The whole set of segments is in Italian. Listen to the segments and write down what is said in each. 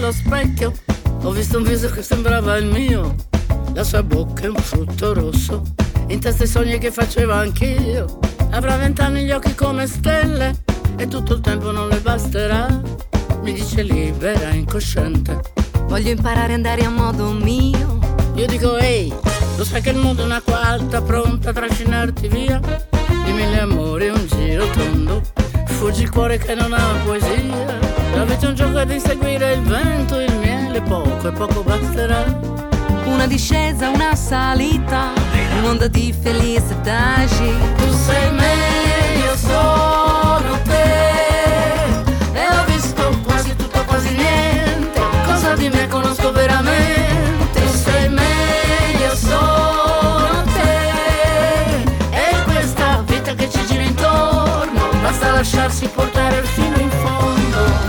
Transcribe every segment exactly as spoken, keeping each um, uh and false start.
allo specchio ho visto un viso che sembrava il mio, la sua bocca è un frutto rosso, in testa i sogni che facevo anch'io. Avrà vent'anni, gli occhi come stelle e tutto il tempo non le basterà. Mi dice libera, incosciente, voglio imparare a andare a modo mio. Io dico ehi, lo sai che il mondo è un'acqua alta pronta a trascinarti via? Di mille amori un giro tondo, fuggi il cuore che non ha poesia. La vita è un gioco ad inseguire il vento, il miele poco e poco basterà. Una discesa, una salita, un'onda di felicità. Tu sei me, io sono te, e ho visto quasi tutto, quasi niente. Cosa di me conosco veramente? Tu sei me, io sono te, e questa vita che ci gira intorno, basta lasciarsi portare fino in fondo.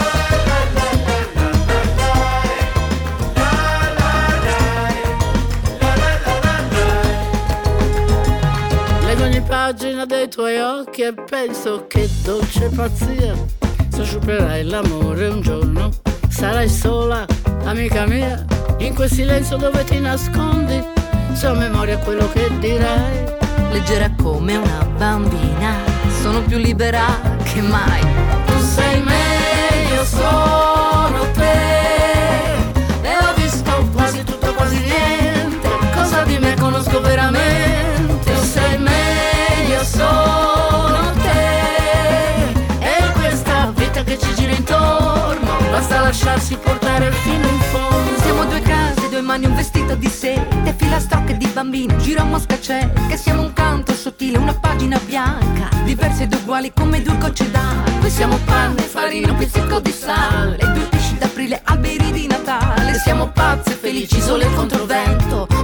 Pagina dei tuoi occhi e penso che dolce pazzia, se sciuperai l'amore un giorno sarai sola, amica mia, in quel silenzio dove ti nascondi, se ho memoria quello che dirai. Leggera come una bambina, sono più libera che mai. Tu sei me, io sono te, e ho visto quasi tutto, quasi niente. Cosa di me conosco veramente? Tu sei me, io sono te, e questa vita che ci gira intorno, basta lasciarsi portare fino in fondo. Siamo due case, due mani, un vestito di sete, filastrocche di bambino, giro a Mosca c'è, che siamo un canto sottile, una pagina bianca, diverse ed uguali come due gocce d'acqua. Noi siamo panne, farina, un pizzico di sale, due pesci d'aprile, alberi di Natale. Siamo pazze, felici, sole contro vento,